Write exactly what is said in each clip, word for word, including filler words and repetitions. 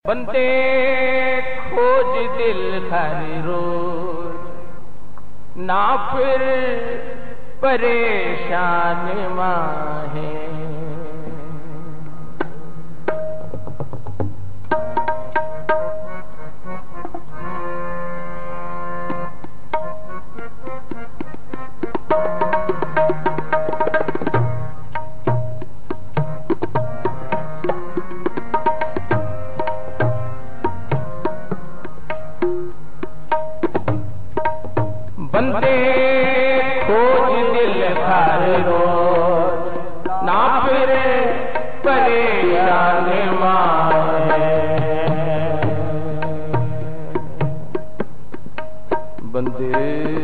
बंदे खोज दिल हर रोज, ना फिर परेशान माहे। बंदे खोज दिल हर रोज, ना फिर परेशान माहे। बंदे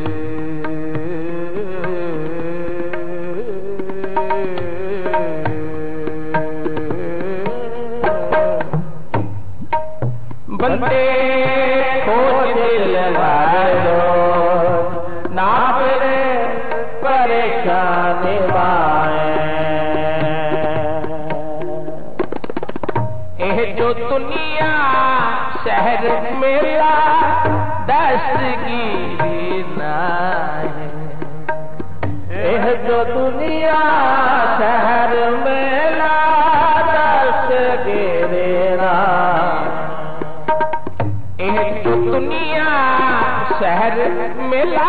बंदे खोज दिल हर रोज, ना फिर परेशान माहे। एह जो दुनिया शहर मेरा दस्तगीरी ना है। एह जो दुनिया शहर मेरा दस्तगीरी ना। एह जो दुनिया शहर मिला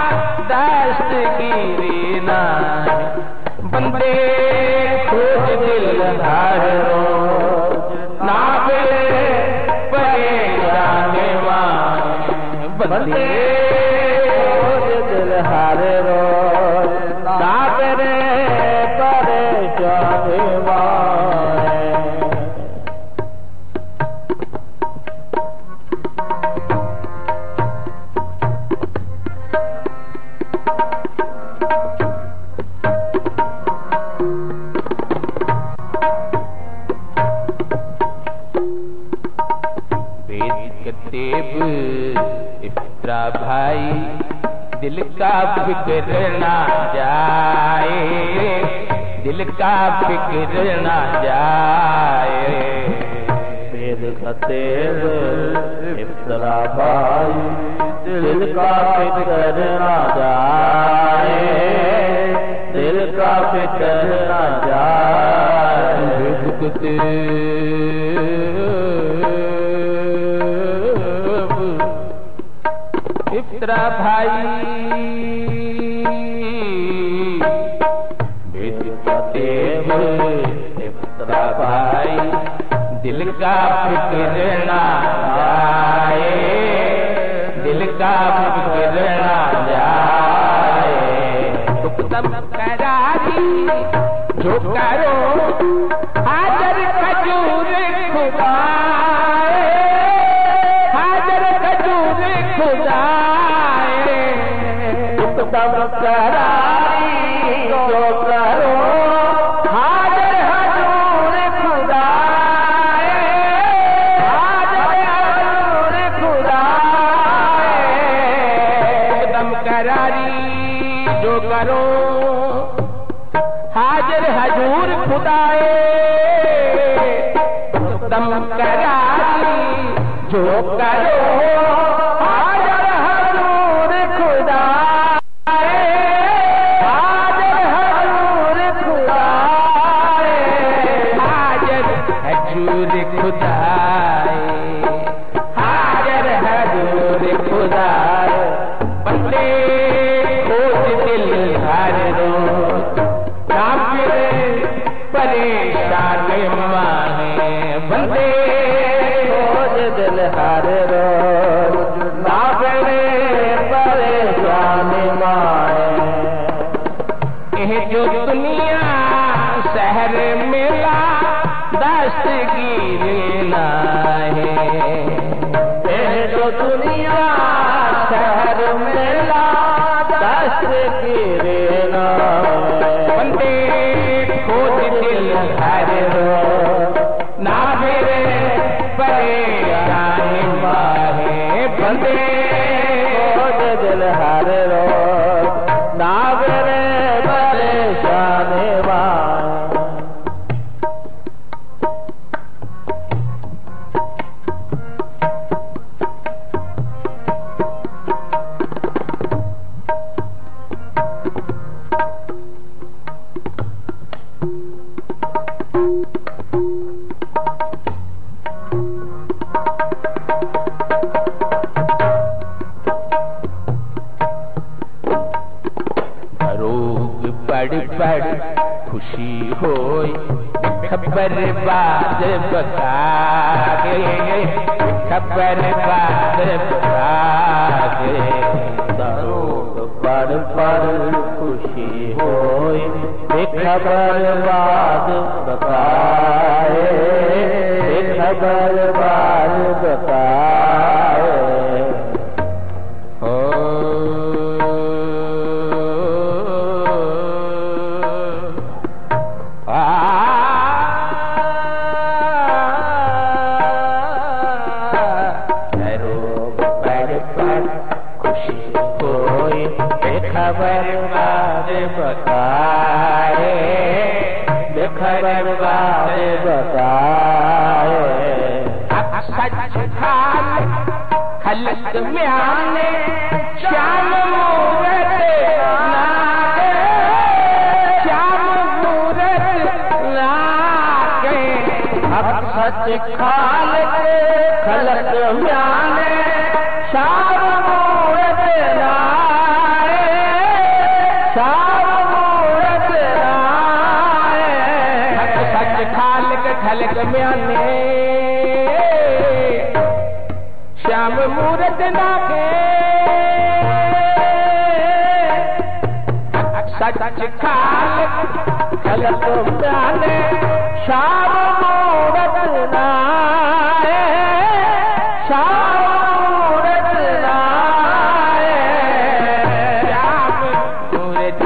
दस्तगीरी ना। बंदे खोज दिल हर रोज, ना फिर परेशान माहे। बंदे खोज दिल हर रोज, ना फिर परेशान माहे। कतेब इफ्तरा भाई, दिल का फिक्र ना जाए, दिल का फिक्र ना जाए। वेद कतेब इफ्तरा भाई, दिल का फिक्र ना जाए, दिल का फिक्र ना जाए। वेद कतेब इफ्तरा भाई, वेद कतेब इफ्तरा भाई, दिल का फिक्र ना जाए, दिल का फिक्र ना जाए। तुम करारी जो करो हाजर खजूर खुदा, हाजर खजूर खुदा। तुम करारी जो करो हाजर हजूर खुदा, हाजर हजूर खुदा। तुम करारी जो करो हाजर हजूर खुदाए। तुम करारी जो करो हाजर हजूर खुदा, हाजर हजूर खुदा, हाजर हजूर खुदाए, हाजर हजूर खुदाए। बंदे खोज दिल हर रोज, ना फिर परेशान माहे। बंदे खोज दिल हर रोज, ना फिर परेशान माहे। एह जो दुनिया शहर मिला दस्तगीरी ना है। एह जो दुनिया शहर मिला दस्तगीरी ना है। बंदे खोज दिल हर रोज, ना फिर परेशान माहे। बंदे खोज दिल हर रोज, ना फिर परेशान माहे। बड़ खुशी होई खबर बात बतागे खबर बात बतागे दरोग बड़ बड़ खुशी होई खबर बात बताए खबर बात बताए हो खबर बात बताए खबर बात बताए सच खाल खलक में आने श्याम मूरत नागे श्याम मूरत नागे अब सच खाल खलक में आने श्याम मूरत नागे श्याम मूरत नागे सच खाल खलक में आने श्याम मूरत नागे सच खाल खलक में आने श्याम मूरत नागे श्याम मूरत नागे श्याम मूरत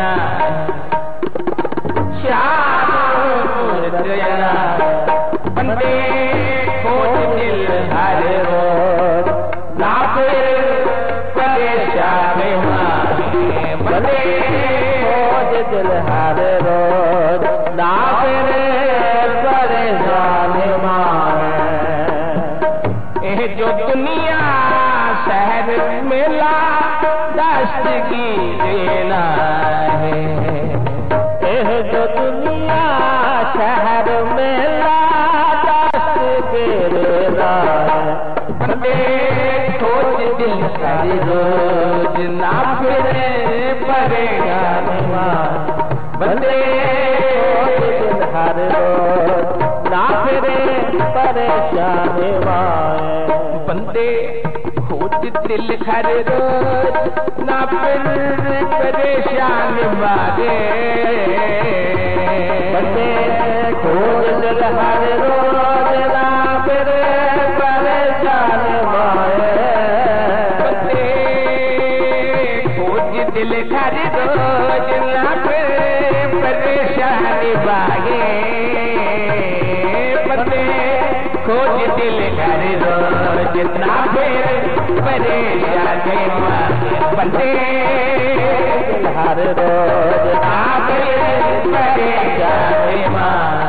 श्याम मूरत बंदे खोज दिल हर रोज ना फिर परेशान माने बंदे खोज दिल हर रोज ना फिर परेशान माने ये जो दुनिया शहर मेला दस्त की देना है ये जो दुनिया शहर मेला बंदे खोज दिल हर रोज ना फिरे परेशान बंदे खोज दिल हर रोज ना फिरे परेशान बंदे खोज दिल हर रोज ना फिर परेशान मारे बंदे खोज दिल हर रोज ना फिरे परेशान माए बंदे खोज दिल हर रोज ना फिरे परेशान माए बंदे खोज दिल हर रोज ना फिरे परेशान माए बंदे हर रोज ना फिरे परेशान माए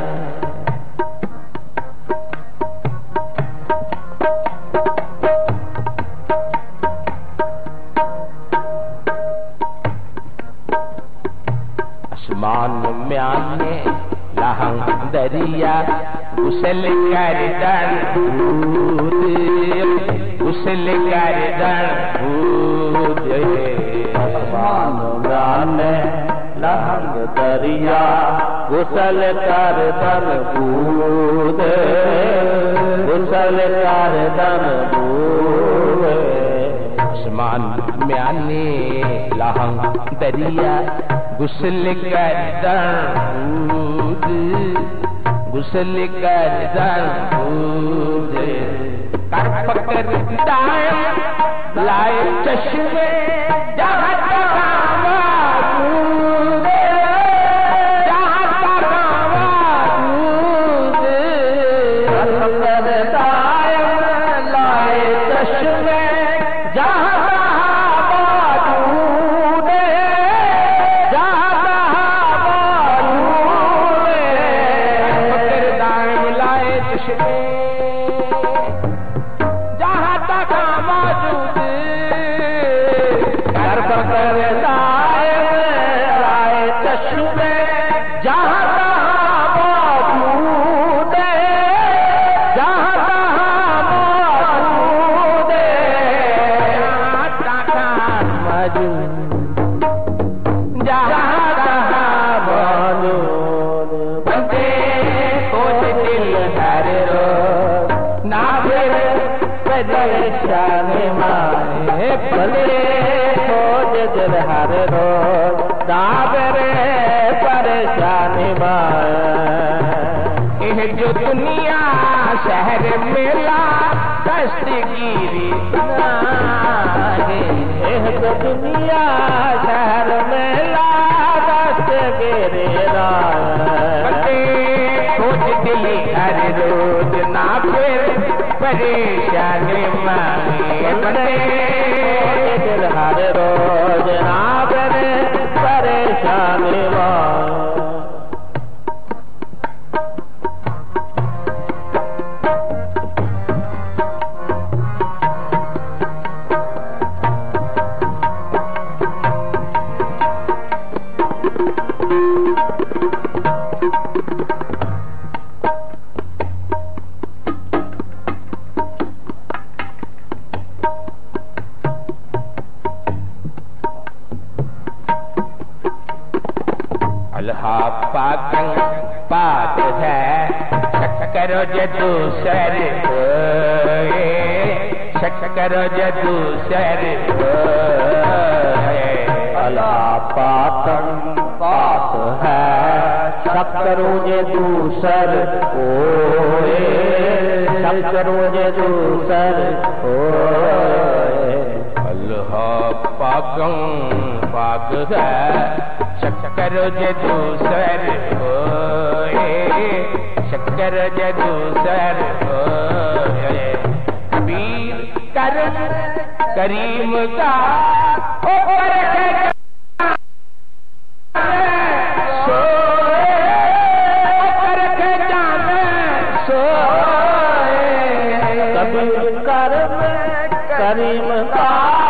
आसमान में आने लहंग दरिया गुसल कर दूध गुसल कर दूध आसमान में आने लहंग दरिया गुसल कर दूध गुसल कर दूध आसमान में आने लहंग दरिया गुसल कर दूध गुसल कर दूध कर पकड़ दाएं लाए चश्मे जहाँ तक दूध जहाँ तक दूध कर पकड़ दाएं लाए चश्मे जहाँ जहाँ तक मौजूद फिर परेशानी माए भले खोज दिल हर रोज ना फिर परेशानी माए यह जो दुनिया शहर मेला दस्तगीरी यह जो दुनिया शहर मेला दस्तगीरी खोज दिली हर रोज ना फिर परेशानी मांगे बड़े दिल हर रोज ना फिर परेशानी मांगे पात है शक्कर दूसर शक्कर दूसर अल्लाह पातन पात है शक्कर दूसर शक्कर दूसर अल्लाह पाकं पाक है शक्कर दूसर शक्कर दूसर कबीर करम करीम का कबीर करम करीम का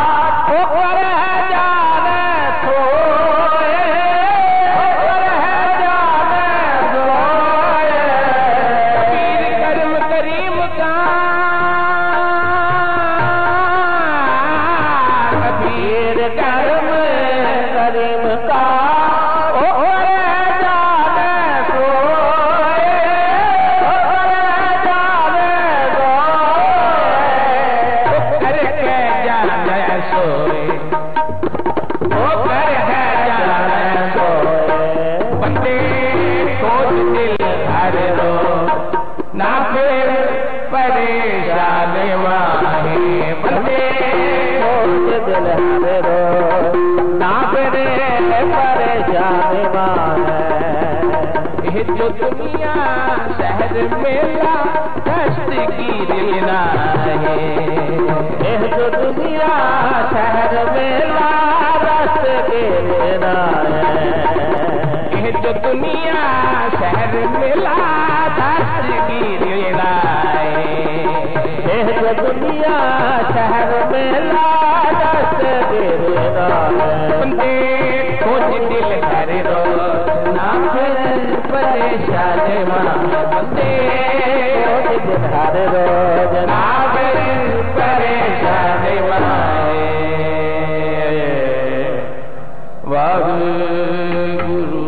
जो दुनिया शहर मेला दस्तगीरी ना है यह जो दुनिया शहर मेला दस्तगीरी ना है यह जो दुनिया शहर मेला दस्तगीरी ना है यह जो दुनिया शहर मेला दस्तगीरी ना है खोज दिल हर रोज ना फिर परेशानी मांगे बंदे रोज दिन हर रोज ना फिर परेशानी मांगे वाह गुरु